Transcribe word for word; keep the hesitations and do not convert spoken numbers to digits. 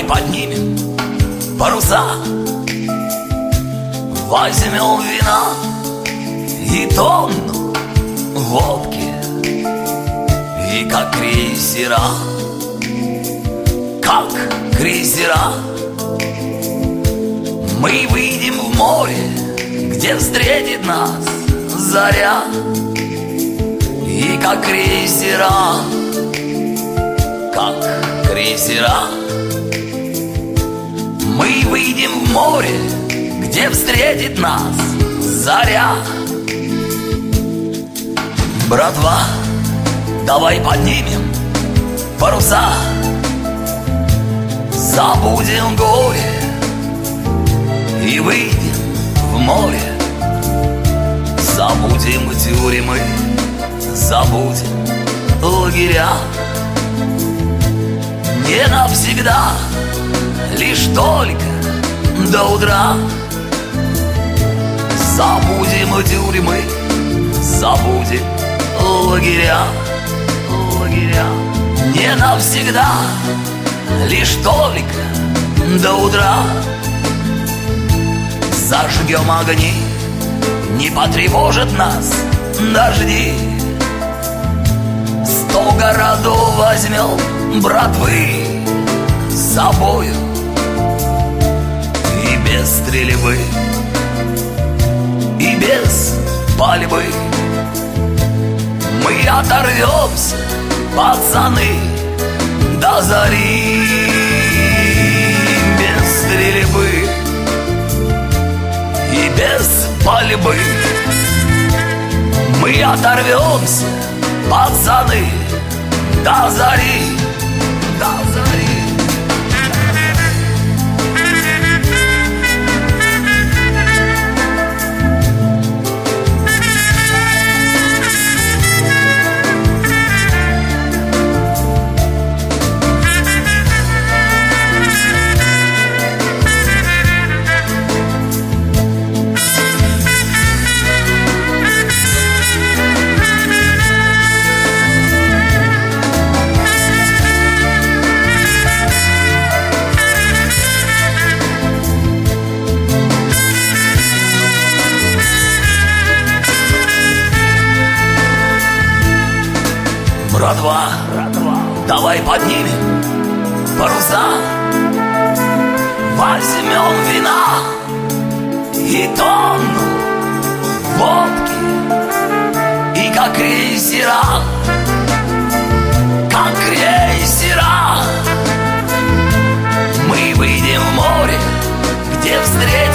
поднимем паруса, возьмем вина и тонну водки, и как крейсера, как крейсера, мы выйдем в море, где встретит нас заря. И как крейсера, как крейсера, мы выйдем в море, где встретит нас заря. Братва, давай поднимем паруса, забудем горе и выйдем в море. Забудем тюрьмы, забудем лагеря. Не навсегда, лишь только до утра. Забудем тюрьмы, забудем лагеря, лагеря. Не навсегда, лишь только до утра. Зажгем огни, не потревожат нас дожди. Сто городов возьмем, братвы, с собою, и без стрельбы, и без пальбы. Мы оторвемся, пацаны, до зари. Без стрельбы и без пальбы мы оторвемся, пацаны, до зари, до зари. Братва, давай поднимем паруса, возьмем вина и тонну водки, и как крейсера, как крейсера, мы выйдем в море, где встретим